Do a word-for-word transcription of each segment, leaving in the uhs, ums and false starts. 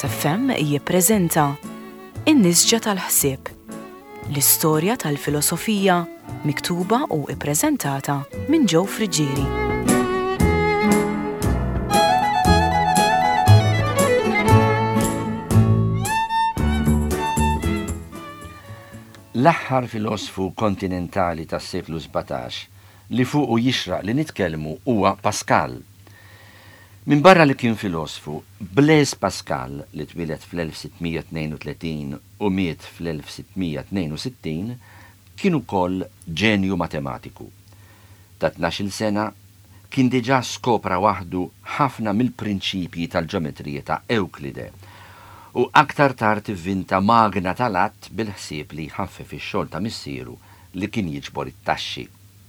Plus F M jippreżenta In-Nisġa tal-Ħsieb, l-istorja tal-filosofija miktuba u ippreżentata minn Joe Friġġieri. L-aħħar filosofu kontinentali tas-seklu sebgħatax li fuqu jixraq li nitkellmu huwa Pascal. Min barra li kien filosofu, Blaise Pascal li twilet fl-elf sittmija tnejn u tletin u miet fl-elf sittmija tnejn u sittin kien ukoll ġenju matematiku. Ta' tnax-il sena kien diġà skopra waħdu ħafna mill-prinċipji tal-ġeometrija ta' Euklide u aktar tard ivvinta magna tal-att bil-ħsieb li jħaffef ix-xogħol ta' missieru li kien jiġbor it-taxxi.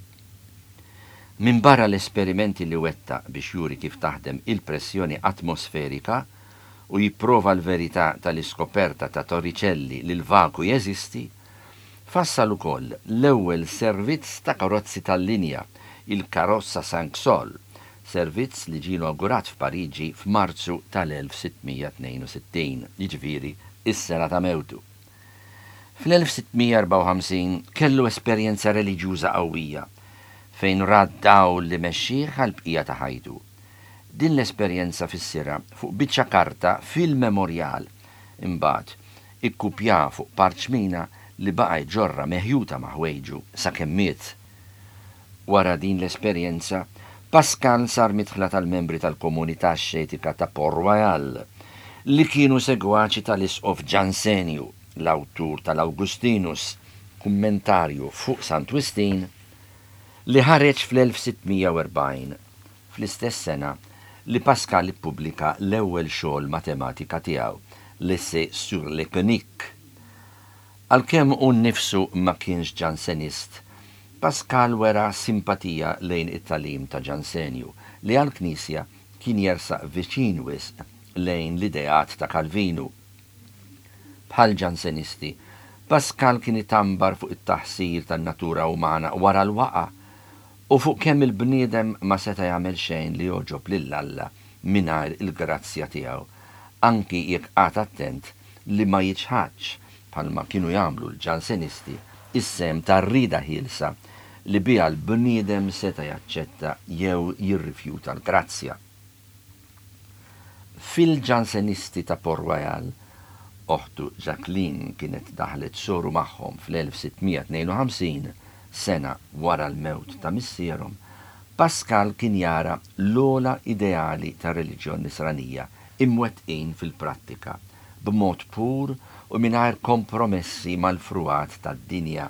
Min barra l-esperimenti li wetta biex juri kif taħdem il-pressjoni atmosferika u jipprova l-verità tal-iskoperta ta' Torricelli li l-vaku jeżisti, fassal ukoll l-ewwel servizz ta' karozzi tal-linja, il-karozza Sanxol, servizz li ġie inaugurat f'Pariġi f'Marzu tal-elf sittmija tnejn u sittin, jiġifieri is-sena ta' mewtu. Fl-elf sittmija erba' u ħamsin kellu esperjenza reliġjuża qawwija fejn raddaw li mexxih għall-bqija ta' ħajtu. Din l-esperjenza fissira fuq biċċa karta fil-memorjal imbagħad ikkupja fuq parċmina li baqa' jġorra meħjuta ma' ħwejġu sakemm miet. Wara din l-esperjenza, Pascal sar midħla tal-membri tal-komunità xċetika ta' Port-Royal li kienu segwaċi tal-Isqof Jansenju, l-awtur tal-Awgustinus, kummentarju fuq Sant'Wistin, li ħareġ fl-elf sittmija u erbgħin, fl-istess sena li Pascal ippubblika l-ewwel xogħol matematika tiegħu, l-Essai sur l'Économique. Għalkemm hu nnifsu ma kienx ġansenist, Pascal wera simpatija lejn it-tagħlim ta' Jansenju li għall-Knisja kien jersaq viċin wisq lejn l-ideat ta' Calvinu. Bħal ġansenisti, Pascal kien itambar fuq it-taħsir tan-natura umana wara l-waqa' u fuq kemm il-bniedem ma seta' jagħmel xejn li joġob lill-Alla mingħajr il-grazzja tiegħu, anki jekk għad attent li ma jiġħadx bħalma kienu jagħmlu l-ġansenisti is-sem tar-rieda ħielsa li biha l-bniedem seta' jaċċetta jew jirrifjuta l-grazzja. Fil-ġansenisti ta' Port-Royal, oħtu Jacqueline kienet daħlet soru magħhom fl-elf sittmija tnejn u ħamsin, sena wara l-mewt ta' missierhom, Pascal kien jara l-ogħla ideali ta' reliġjon nisranija imwettqin fil-prattika, b'mod pur u mingħajr kompromessi mal-fruat tad-dinja.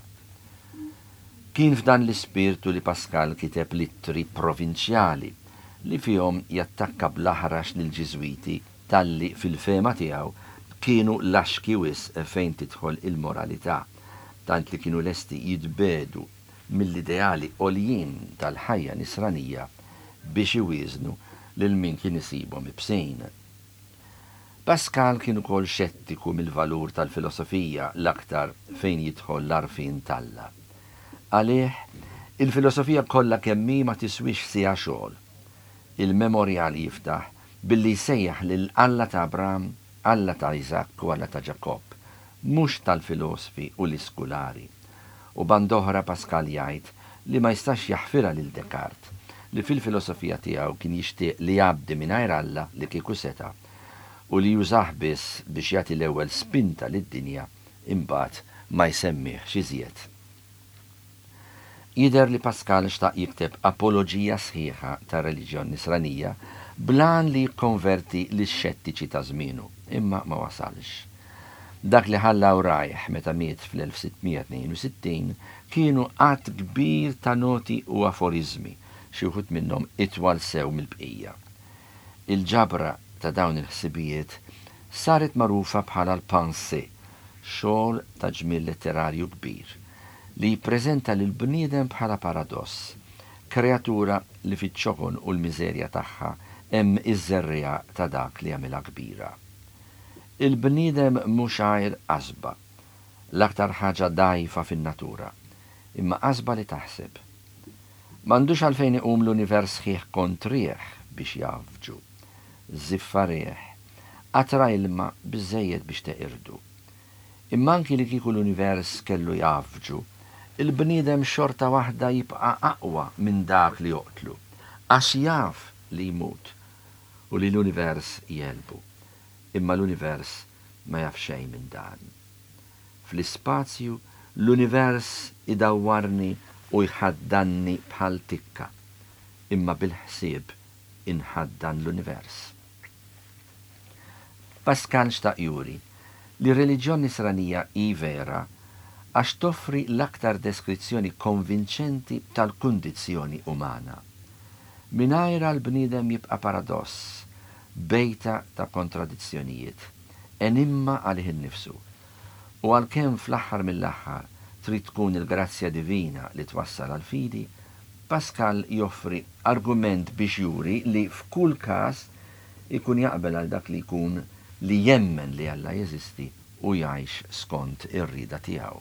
Kien f'dan l-ispirtu li Pascal kiteb littri provinċjali li fihom jattakka bl-aħrax lill-Ġiżwiti talli fil-fema tiegħu kienu laxki wisq fejn tidħol il-moralità, tant li kienu lesti jitbedu mill-ideali għoljin tal-ħajja nisranija biex iwiżnu lil min kien isibhom ibsejn. Pascal kien ukoll xettiku mill-valur tal-filosofija l-aktar fejn jidħol l-arfin talla. Għalih, il-filosofija kollha kemm hi ma tiswix siegħa xogħol. Il-memorjal jiftaħ billi jsejjaħ lil Alla ta' Abraham, Alla ta' Isaac u Alla ta' Ġakob, mhux tal-filosofi u l-iskulari. U bandoħra Pascal jgħid li ma jistax jaħfirha lil Descartes li fil-filosofija tiegħu kien jixtieq li jabdi mingħajr Alla li kieku seta' u li jużah biss biex jagħti l-ewwel spinta lid-dinja imbagħad ma jsemmih xi żjed. Jidher li Pascal xtaq jikteb apoloġija sħiħa tar-reliġjon nisranija blan li jikkonverti lix-xettiċi ta' żmienu, imma ma wasalx. Dak li ħallaw rajħ meta miet fl-elf sittmija tnejn u sittin kienu qatt kbir ta' noti u aforizmi, xi wħud minnhom itwal sew mill-bqija. Il-ġabra ta' dawn il-ħsibijiet saret magħrufa bħala l-pensée, xogħol ta' ġmiel letterarju kbir, li jippreżenta lil bniedem bħala paradoss, kreatura li fiċ-ċokon u l-miżerja tagħha hemm iż-żerriegħa ta' dak li jagħmilha kbira. Il-bniedem mhux għajr qasba, l-aktar ħaġa dgħajfa fin-natura, imma qasba li taħseb. M'għandux għalfejn iqum l-univers sħiħ kontrih biex jafġu. Ziffarieħ, Atra ilma biżejjed biex teqirdu. Imma anki li kieku l-univers kellu jafġu, il-bniedem xorta waħda jibqa' aqwa minn dak li joqtlu, għax jaf li jmut u li l-univers jelbu. Imma l-univers ma jaf xejn minn dan. Fl-ispazju l-univers idawwarni u jħaddanni bħal tikka, imma bil-ħsieb inħaddan l-univers. Pascal xtaq juri li reliġjon nisranija hi vera għax toffri l-aktar deskrizzjoni konvinċenti tal-kundizzjoni umana. Minajra l-bniedem jibqa' paradoss, bejta ta' kontradizzjonijiet, enimma għalih innifsu. U għalkemm fl-aħħar mill-aħħar trid tkun il-grazzja divina li twassal għal fidi, Pascal joffri argument biex juri li f'kull każ ikun jaqbel għal dak li jkun li jemmen li Alla jeżisti u jgħix skont ir-rida tiegħu.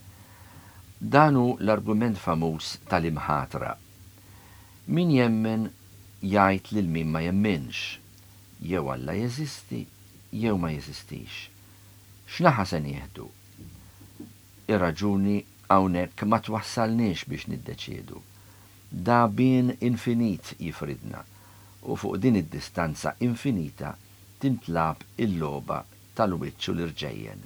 Danu l-argument famuż tal-imħatra. Min jemmen jgħid lil min ma jemminx, jew Alla jeżisti, jew ma jeżistix. X'naħa se nieħdu? Ir-raġuni hawnhekk ma twassalniex biex niddeċiedu. Da bin infinit jifridna u fuq din id-distanza infinita tintlab il-logħba tal-wiċċ u l-irġejjen.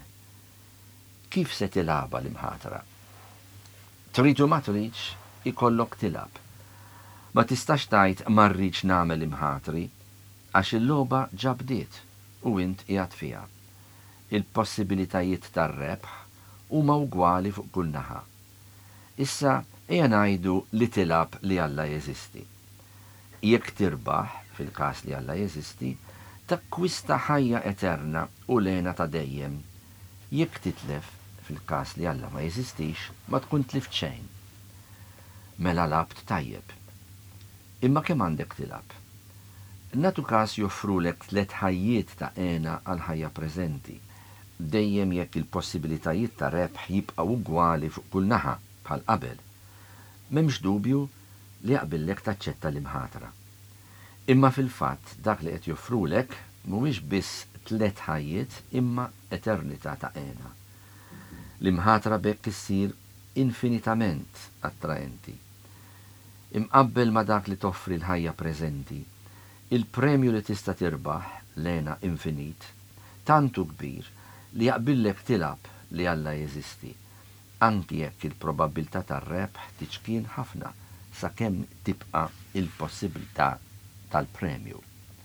Kif se tilaba l-imħatra? Tridu ma tridx ikollok tilab. Ma tistax tgħid ma rridx nagħmel imħatri għax il-logħba ġabdiet u int qiegħed fiha. Il-possibilitajiet tar-rebħ huma ugwali fuq kull naħa. Issa ejja ngħidu li tilab li Alla jeżisti. Jekk tirbaħ fil-każ li Alla jeżisti, takkwista ħajja eterna u lena ta' dejjem. Jekk titlef fil-każ li Alla ma jeżistix, ma tkun tlift xejn. Mela labt tajjeb. Imma kemm għandek tilab? Natu każ joffrulek tliet ħajjiet ta' għena għal ħajja preżenti. Dejjem jekk il-possibilitajiet ta' rebħ jibqgħu ugwali fuq kull naħa bħal qabel. M'hemmx dubju li jaqbillek taċċetta l-imħatra. Imma fil-fatt dak li qed joffrulek mhuwiex biss tliet ħajjiet imma eternità ta' għena. L-imħatra bekk issir infinitament attraenti. Imqabbel ma dak li toffri l-ħajja preżenti, il-premju li tista' tirbaħ lena infinit, tantu kbir li jaqbillek tilab li Alla jeżisti, anki jekk il-probabilità tar-rebħ tiċkien ħafna sakemm tibqa' il-possibilità tal-premju.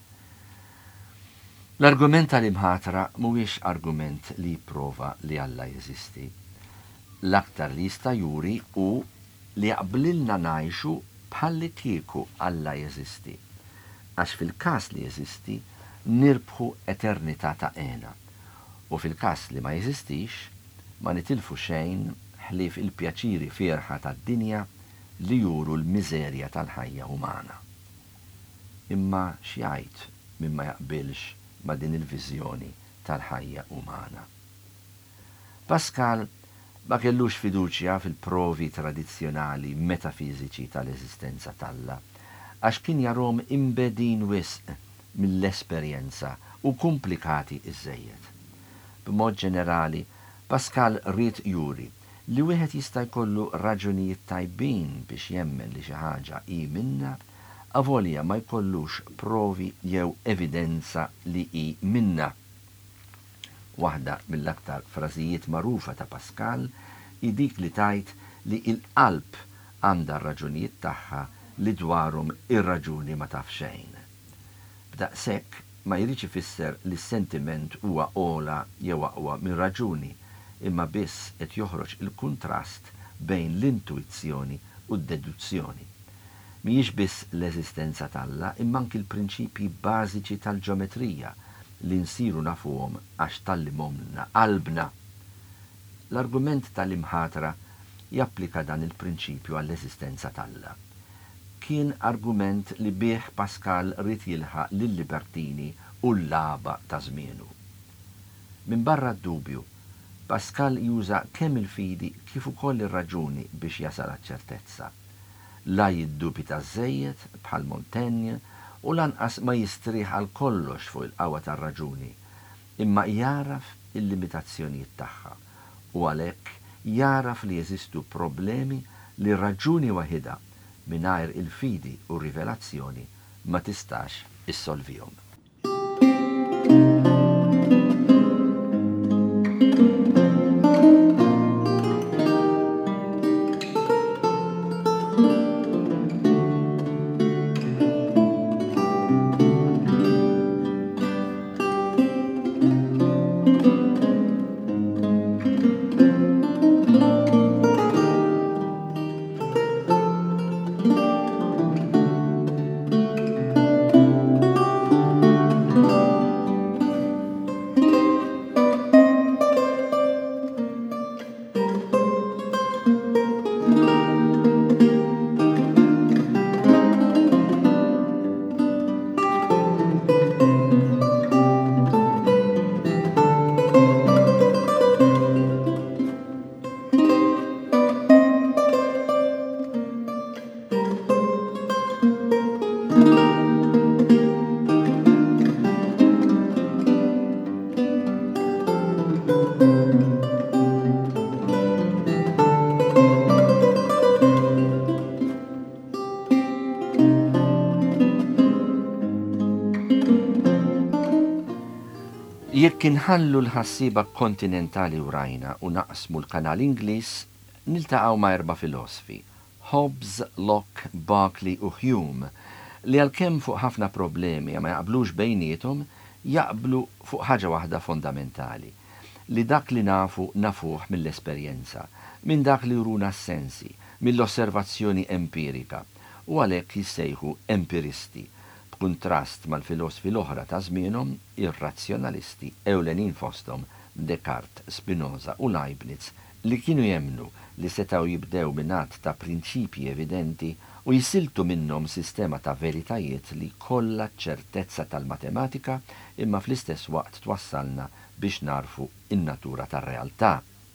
L-argument tal-imħatra mhuwiex argument li jipprova li Alla jeżisti. L-aktar li jista' juri hu li jaqblilna ngħixu bħalli kieku Alla jeżisti, għax fil-każ li jeżisti nirbħu eternità ta' għena. U fil-każ li ma jeżistix, ma nitilfu xejn ħlief il-pjaċiri fierħa tad-dinja li juru l-miżerja tal-ħajja umana. Imma x'jgħid min ma jaqbilx ma' din il-viżjoni tal-ħajja umana. Pascal ma kellux fiduċja fil-provi tradizzjonali metafiżiċi tal-eżistenza talla, għax kien jarhom imbedin wisq mill-esperjenza u komplikati iżejjed. B'mod ġenerali, Pascal rrid juri li wieħed jista' jkollu raġunijiet tajbin biex jemmen li xi ħaġa hi minna, avolja ma jkollux provi jew evidenza li hi minna. Waħda mill-aktar frażijiet magħrufa ta' Pascal hi dik li tajt li l-qalb għandha r-raġunijiet tagħha li dwarhom ir-raġuni ma taf xejn. B'daqshekk ma jridx ifisser li s-sentiment huwa ola jew aqwa minn raġuni, imma biss qed joħroġ il-kuntrast bejn l-intuizzjoni u d-deduzzjoni. Mhijiex biss l-eżistenza talla, imma anki l-prinċipji bażiċi tal-ġeometrija li nsiru nafuhom għax tallimhomna qalbna. L-argument tal-imħatra japplika dan il-prinċipju għall-eżistenza talla. Kien argument li bih Pascal rrid jilħaq lill-libertini u l-laba ta' żmienu. Min barra d-dubju, Pascal juża kemm il-fidi kif ukoll ir-raġuni biex jasal għaċ-ċertezza. La jiddubita żejjed bħal Montaigne u lanqas ma jistrieħ għal kollox fuq il-qawwa tar-raġuni imma jaraf il-limitazzjonijiet tagħha u għalhekk jaraf li jeżistu problemi li raġuni waħida mingħajr il-fidi u rivelazzjoni ma tistax issolvihom. Jekk inħallu l-ħassiba kontinentali u rajna u naqsmu l-kanal Ingliż, niltaqgħu ma' erba' filosofi, Hobbes, Locke, Berkeley u Hume, li għalkemm fuq ħafna problemi ma jaqblux bejniethom, jaqblu fuq ħaġa waħda fondamentali, li dak li nafu nafuh mill-esperjenza, minn dak li juruna s-sensi, mill-osservazzjoni empirika, u għalhekk jissejħu empiristi, b'kuntrast mal-filosofi l-oħra ta' żmienhom, ir-razzjonalisti ewlenin fosthom Descartes, Spinoza u Leibniz, li kienu jemnu li setaw jibdew minnat ta' prinċipji evidenti u jisiltu minnhom sistema ta' veritajiet li kollha ċertezza tal-matematika imma fl-istess waqt twassalna biex narfu in-natura tar-realtà.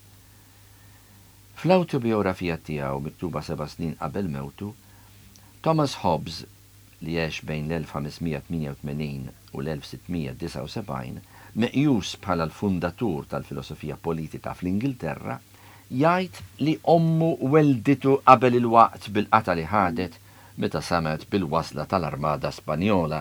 Fl-awtobiografija tiegħu miktuba seba' snin qabel mewtu, Thomas Hobbes li għex bejn l-elf ħamesmija tminja u tmenin u l-elf sittmija disa u sebgħin, meqjus bħala l-fundatur tal-filosofija politika fl-Ingilterra, jgħid li ommu welditu qabel il-waqt bil-qata li ħadet meta samet bil-wasla tal-Armada Spanjola.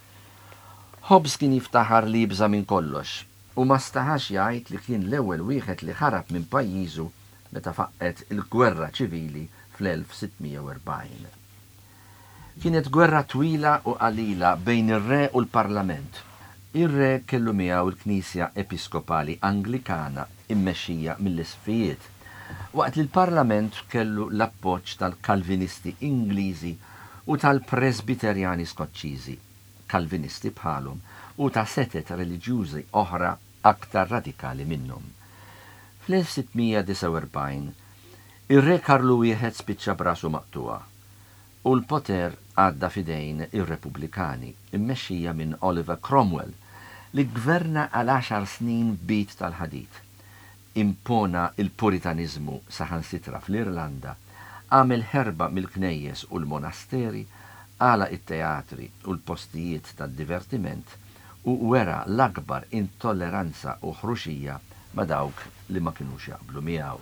Hobbes kien jiftaħar li jibża minn kollox u ma staħax jgħid li kien l-ewwel wieħed li ħarab minn pajjiżu meta faqqet il-gwerra ċivili fl-elf sittmija u erbgħin. Kienet gwerra twila u qalila bejn ir-re u l-Parlament. Ir-re kellu miegħu l-Knisja Episkopali Anglikana immexxija mill-Isfijiet, waqt li l-Parlament kellu l-appoġġ tal-Kalvinisti Ingliżi u tal-Presbiterjani Skoċċiżi, Kalvinisti bħalhom, u ta' setet reliġjużi oħra aktar radikali minnhom. fl-elf sittmija disa u erbgħin, ir-re Karlu wieħed spiċċa brasu maqtuwa u l-poter għadda fidejn ir-Repubblikani, immexxija minn Oliver Cromwell, li gverna għal għaxar snin bit tal-ħadid. Impona il-puritanizmu saħansitra fl-Irlanda, għamel ħerba mill-knejjes u l-monasteri, għala it-teatri u l-postijiet tad-divertiment u wera l-akbar intolleranza u ħruxija ma' dawk li ma kinux jaqblu miegħu.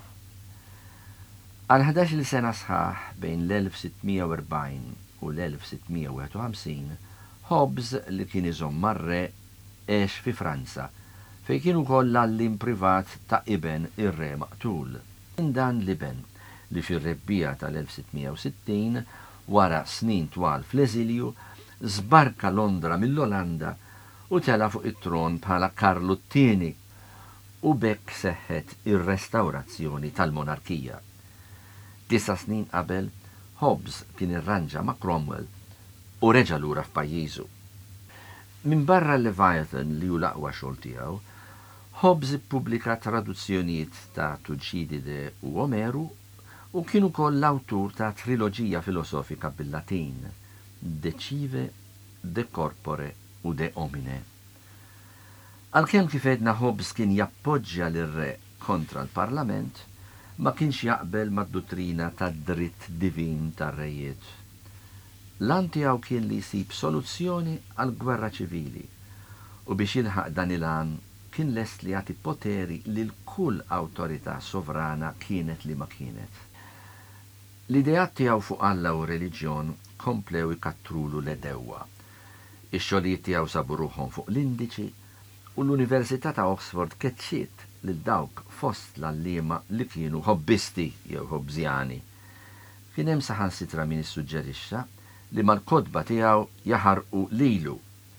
Għal ħadax-il sena sħaħ bejn l-elf sittmija u erbgħin u l-elf sittmija u wieħed u ħamsin, Hobbes li kien iżomm mar-re għex fi Franza, fej kienu ukoll l-allim privat ta' Iben ir-re maqtul. Dan l-Iben li fir-rebbija tal-elf sittmija u sittin, wara snin twal fl-eżilju, żbarka Londra mill-Olanda u tela fuq it-tron bħala Karlu t-tieni u bekk seħħet ir-restawrazzjoni tal-monarkija. Tisa snin qabel, Hobbes kien irranġa ma' Cromwell u reġa' lura f'pajjiżu. Min barra l-Leviathan li hu l-aqwa xogħol tiegħu, Hobbes ippubblika traduzzjonijiet ta' Tuġidide u Omeru u kien ukoll l-awtur ta' triloġija filosofika bil-Latin, De Cive, De Corpore u De Homine. Għalkemm kif edna Hobbes kien jappoġġja lir-re kontra l-Parlament, ma kienx jaqbel mad-dottrina tad-dritt divin tar-rejiet. Lan tiegħu kien li jsib soluzzjoni għall-gwerra ċivili u biex jilħaq dan il-għan kien lest li jagħti poteri lil kull awtorità sovrana kienet li ma kienet. L-idejat tiegħu fuq Alla u reliġjon komplew ikatrulu l-edewwa. Ix-xogħlijiet tiegħu sabu ruħhom fuq l-indiċi u l-Università ta' Oxford keċċiet lil dawk fost l-allima li kienu hobbisti jew hobbżjani. Kien hemm saħansitra min issuġġerixxa li mal-kodba tiegħu jaħarqu lilu.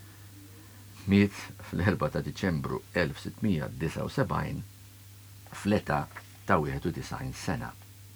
Miet fl-erba' ta' Diċembru elf sittmija disa' u sebgħin fl-età ta' wieħed u tisgħin sena.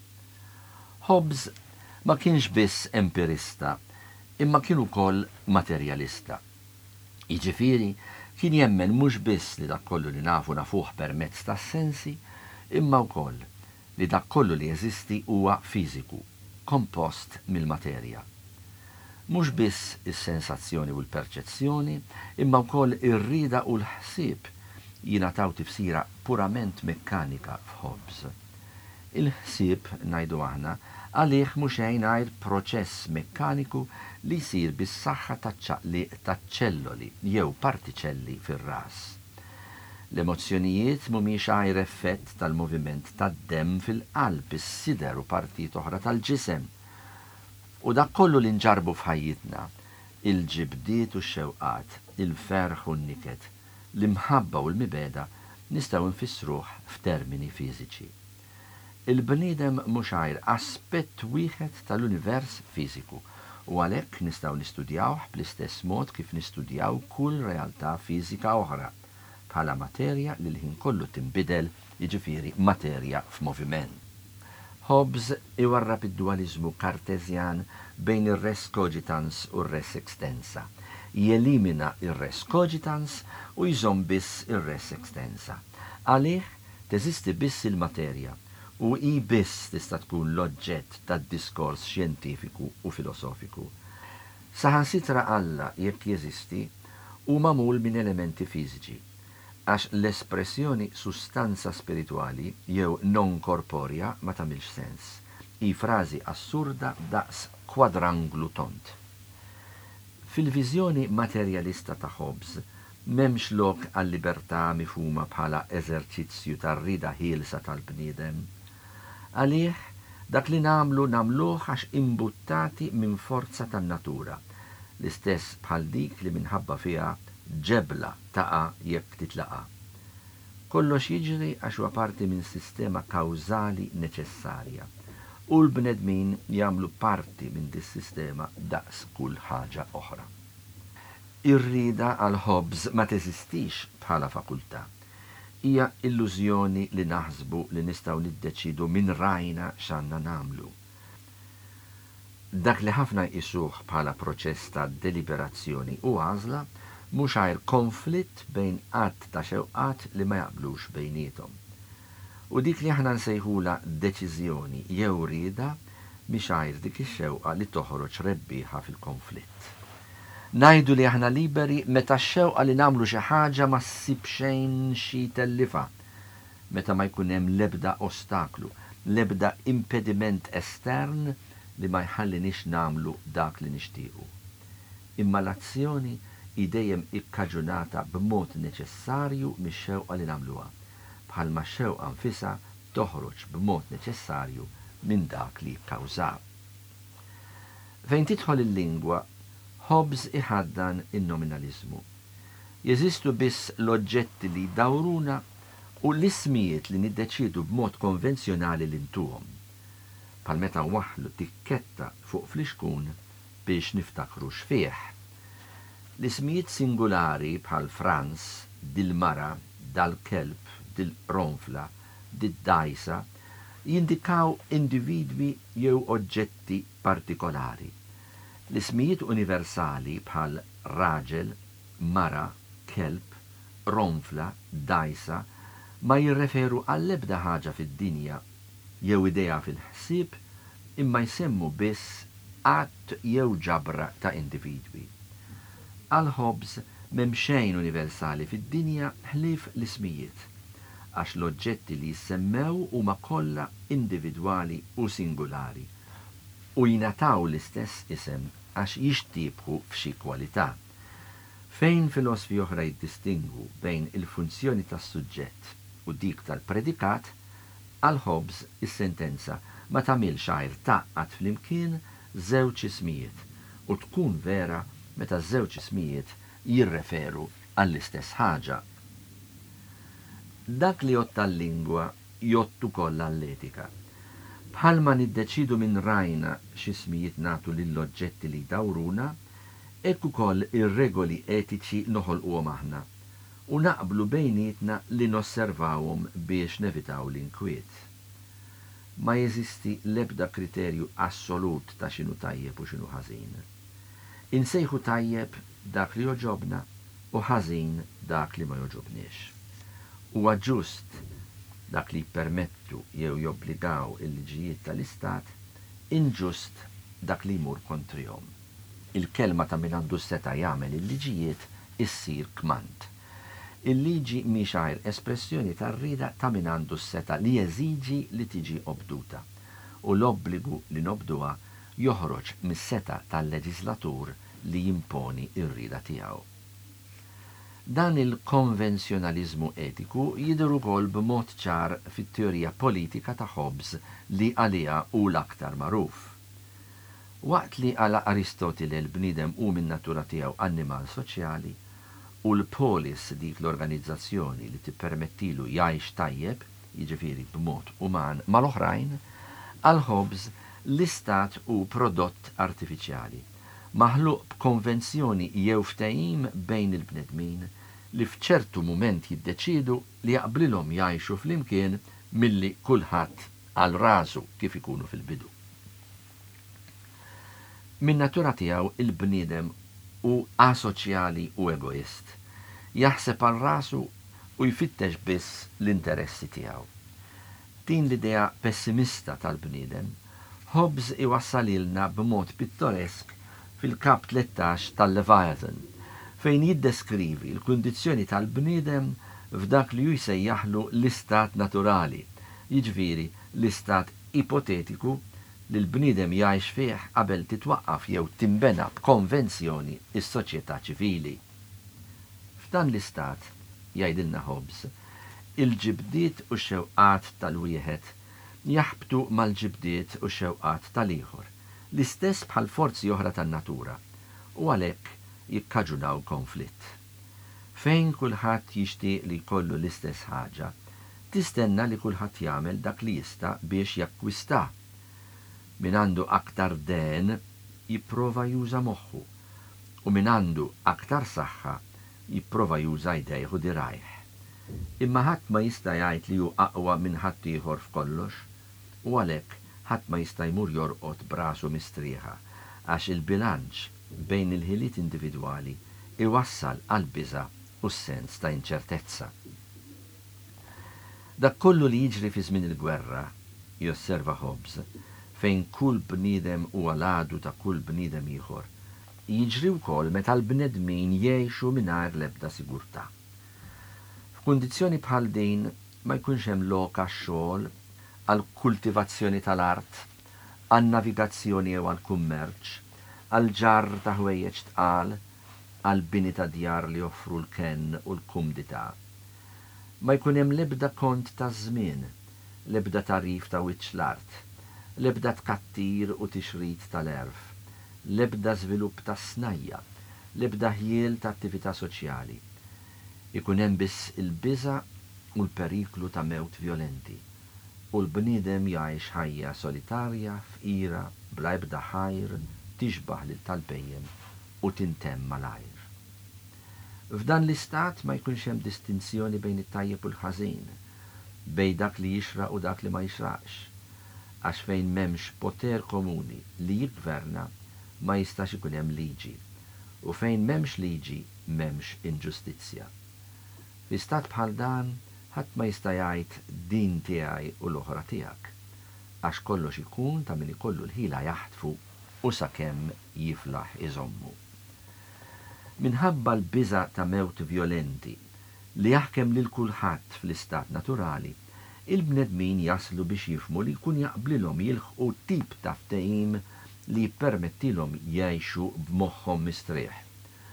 Hobbes ma kienx biss empirista, imma kien ukoll materjalista. Jiġifieri kien jemmen mhux biss li dak kollu li nafu nafuh permezz tas-sensi, imma wkoll li dak kollu li jeżisti huwa fiżiku, kompost mill-materja. Mhux biss is-sensazzjoni u l-perċezzjoni, imma wkoll ir-rida u l-ħsieb jingħataw tifsira purament mekkanika f'Hobbes. Il-ħsieb ngħidu aħna għalih mhux ngħid proċess mekkaniku li jsir bis-saħħa taċ-ċaqliq taċ-ċelloli jew partiċelli fir-ras. L-emozzjonijiet mhumiex għajr effett tal-moviment tad-demm fil-qalb, is-sider u partijiet oħra tal-ġisem. U dak kollu li nġarbu f'ħajjitna, il-ġibdiet u x-xewqat, il-ferħ u n-niket, l-imħabba u l-mibeda nistgħu nfissruh f'termini fiżiċi. Il-bniedem mhux għajr aspett wieħed tal-univers fiżiku u għalhekk nistgħu nistudjawh bl-istess mod kif nistudjaw kull realtà fiżika oħra bħala materja li l-ħin kollu tinbidel, jiġifieri materja f'moviment. Hobbes iwarrab id-dualizmu kartezjan bejn ir-res cogitans u r-res extensa. Jelimina ir-res cogitans u jżomm biss ir-res extensa. Għalih teżisti biss il-materja u hi biss tista' tkun l-oġġett tad-diskors xjentifiku u filosofiku. Saħansitra Alla jekk jeżisti huwa magħmul minn elementi fiżiċi, għax l-espressjoni sustanza spirituali jew non korporja ma tagħmilx sens. Hi frażi assurda daqs kwadranglu tont. Fil-viżjoni materjalista ta' Hobbes m'hemmx lok għal-libertà mifhuma bħala eżerċizzju tar-rida ħielsa tal-bniedem. Għalih dak li nagħmlu nagħmluh għax imbuttati minn forza tan-natura, l-istess bħal dik li minħabba fiha ġebla taqa' jekk titlaqa'. Kollox jiġri għax huwa parti minn sistema kawżali neċessarja u l-bnedmin jagħmlu parti minn dis-sistema daqs kull ħaġa oħra. Ir-rida għal Hobbes ma teżistix bħala fakultà. Hija illużjoni li naħsbu li nistgħu niddeċidu minn rajna x'għandna nagħmlu. Dak li ħafna jqisuh bħala proċess ta' deliberazzjoni u għażla mhux għajr konflitt bejn qatt ta' xewqat li ma jaqblux bejniethom. U dik li aħna nsejħula deċiżjoni jew rieda mhix għajr dik ix-xewqa li toħroġ rebbieħa fil-konflitt. Ngħidu li aħna liberi meta x-xewqa li nagħmlu xi ħaġa ma ssib xejn xi tellifa, meta ma jkun hemm l-ebda ostaklu, l-ebda impediment estern li ma jħallinix nagħmlu dak li nixtiequ. Imma l-azzjoni idejjem ikkaġunata b'mod neċessarju mix-xewqa li nagħmluha, bħalma x-xewqa nfisha toħroġ b'mod neċessarju minn dak li kkawża. Fejn tidħol il-lingwa, Hobbes iħaddan in-nominalizmu. Jeżistu biss l-oġġetti li jdawruna u l-ismijiet li niddeċiedu b'mod konvenzjonali li ntuhom, bħal meta waħlu tikketta fuq fl-ixkun biex niftakru x'fih. L-ismijiet singolari bħal Franz, dil-mara, dal-kelb, dil-ronfla, did-dajsa jindikaw individwi jew oġġetti partikolari. L-ismijiet universali bħal raġel, mara, kelb, ronfla, dajsa ma jirreferu għall-ebda ħaġa fid-dinja jew idea fil-ħsieb imma jsemmu biss att jew ġabra ta' individwi. Għal Hobbes m'hemm xejn universali fid-dinja ħlief l-ismijiet, għax l-oġġetti li jsemmew huma kollha individwali u singolari u jingħataw l-istess isem għax jixtiebħu f'xi kwalità. Fejn filosofi oħra jiddistingu bejn il-funzjoni tas-suġġett u dik tal-predikat, għal Hobbes is-sentenza ma tagħmilx għajr taqqat flimkien żewġ ismijiet u tkun vera meta żewġ ismijiet jirreferu għall-istess ħaġa. Dak li jott tal-lingwa jott ukoll għall-etika. Bħalma niddeċidu minn rajna x'ismijiet nagħtu lill-oġġetti li jdawruna, hekk ukoll ir-regoli etiċi noħolquhom aħna u naqblu bejnietna li nosservawhom biex nevitaw l-inkwiet. Ma jeżisti l-ebda kriterju assolut ta' xinu tajjeb u xinu ħażin. Insejħu tajjeb dak li joġobna u ħażin dak li ma joġobniex. Huwa ġust dak li jippermettu jew jobbligaw il-liġijiet tal-istat, inġust dak li jmur kontrihom. Il-kelma ta' min għandu seta' jagħmel il-liġijiet issir kmand. Il-liġi mhix għajr espressjoni tar-rieda ta' min għandu s-seta li jeżiġi li tiġi obduta u l-obbligu li nobduha joħroġ mis-seta tal-leġislatur li jimponi ir-rieda tiegħu. Dan il-konvenzjonaliżmu etiku jidher ukoll b'mod ċar fit-teorija politika ta' Hobbes li għaliha hu l-aktar magħruf. Waqt li għala Aristotile l-bniedem hu min natura tiegħu annimal soċjali, u l-polis dik l-organizzazzjoni li tippermettilu jgħix tajjeb, jiġifieri b'mod uman mal-oħrajn, għal Hobbes l-istat hu prodott artifiċjali, maħluq b'konvenzjoni jew ftehim bejn il-bnedmin li f'ċertu mument jiddeċidu li jaqblilhom jgħixu flimkien milli kulħadd għal rasu kif ikunu fil-bidu. Min natura tiegħu il-bniedem u asoċjali u egoist. Jaħseb għal rasu u jfittex biss l-interessi tiegħu. Din l-idea pessimista tal-bniedem, Hobbes iwassalilna b'mod pittoresk fil-kap tlettax tal-Leviathan, fejn jiddeskrivi l-kundizzjoni tal-bniedem f'dak li ju jsejjaħlu l-istat naturali, jiġifieri l-istat ipotetiku li l-bniedem jgħix fih qabel titwaqqaf jew timbena b'konvenzjoni is-soċjetà ċivili. F'dan l-istat, jgħidilna Hobbes, il-ġibdiet u x-xewqat tal-wieħed jaħbtu mal-ġibdiet u x-xewqat tal-ieħor, l-istess bħal forzi oħra tan-natura, u għalhekk jikkaġunaw konflitt. Fejn kulħadd jixtieq li jkollu l-istess ħaġa, tistenna li kulħadd jagħmel dak li jista' biex jakkwista. Min għandu aktar den jipprova juża moħħu u min għandu aktar saħħa jipprova juża jdejh u dirajh. Imma ħadd ma jista' jgħid li hu aqwa minn ħadd ieħor f'kollox u għalhekk ħadd ma jista' jmur jorqod b'rasu mistrieħa għax il-bilanċ bejn il-ħiliet individwali iwassal għal biża' u s-sens ta' inċertezza. Dak kollu li jiġri fi żmien il-gwerra, josserva Hobbes, fejn kull bniedem huwa l-għadu ta' kull bniedem ieħor, jiġri wkoll meta l-bnedmin jgħixu mingħajr l-ebda sigurtà. F'kundizzjoni bħal din ma jkunx hemm lok għax-xogħol, għall-kultivazzjoni tal-art, għan-navigazzjoni jew għall-kummerċ, għall-ġarr ta' ħwejjeġ tqal, għall-bini ta' djar li joffru l-kenn u l-kumdità. Ma jkun hemm l-ebda kont ta' żmien, l-ebda tarif ta' wiċċ l-art, l-ebda tkattir u tixrid tal-erf, l-ebda żvilupp ta' snajja, l-ebda ħjiel ta' attività soċjali. Ikun hemm biss il-biża' u l-periklu ta' mewt violenti, u l-bniedem jgħix ħajja solitarja, fqira, bla ebda ħajr, tixbaħ lil tal-bejjem u tintemm malajr. F'dan l-istat ma jkunx hemm distinzjoni bejn it-tajjeb u l-ħażin, bejn dak li jixraq u dak li ma jixraqx, għax fejn m'hemmx poter komuni li jiggverna ma jistax ikun hemm liġi, u fejn m'hemmx liġi m'hemmx inġustizzja. Fi stat bħal dan ħadd ma jista' jgħid din tiegħi u l-oħra tiegħek, għax kollox ikun ta' min ikollu l-ħila jaħtfu u sakemm jiflaħ iżommu. Minħabba l-biża' ta' mewt violenti li jaħkem lil kulħadd fl-istat naturali, il-bnedmin jaslu biex jifmu li jkun jaqblilhom jilħqu tip ta' ftehim li jippermettilhom jgħixu b'moħħhom mistrieħ.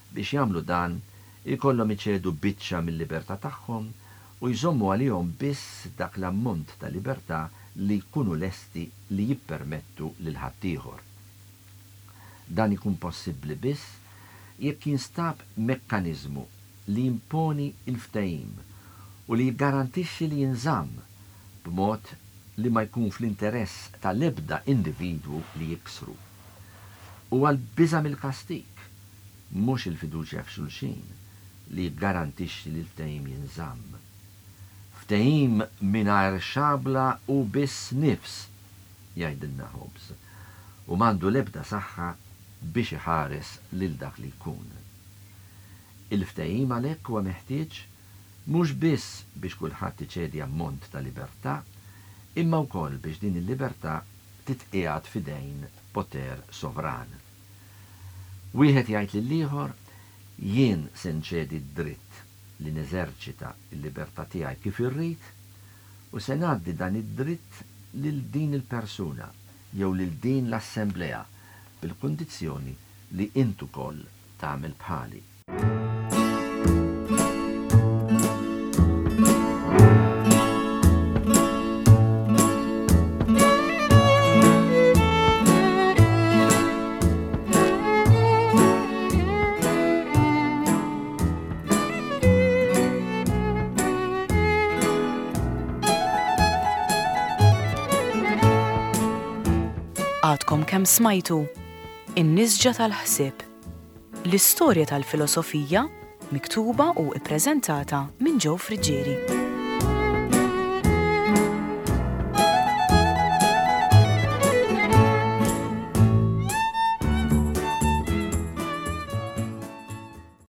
biex jagħmlu dan ikollhom iċedu biċċa mill-libertà tagħhom u jżommu għalihom biss dak l-ammont ta' libertà li jkunu lesti li jippermettu lil ħaddieħor. Dan ikun possibbli biss jekk jinstab mekkaniżmu li jimponi il-ftehim u li jgarantixxi li jinżamm b'mod li ma jkun fl-interess tal-ebda individwu li jiksru. U għal-biża mill-kastik, mhux il-fiduċja f'xulxin li jgarantixxi li l-ftehim jinżamm. Ftehim mingħajr xabla u biss nifs, jgħidilna Hobbes, u m'għandu l-ebda saħħa biex iħares lil dak li jkun. Il-ftehim għalhekk huwa meħtieġ mhux biss biex kulħadd iċedi ammont ta' libertà, imma wkoll biex din il-libertà titqiegħed f'idejn poter sovran. Wieħed jgħid lill-ieħor jien se nċedi d-dritt li neżerċita l-libertà tiegħi kif irrid u se ngħaddi dan id-dritt lil din il-persuna jew lil din l-assemblea bil-kundizzjoni li intu koll tagħmel bħali. Għadkom kemm smajtu In-Nisġa tal-Ħsieb, l-istorja tal-filosofija miktuba u ippreżentata minn Joe Friġġieri.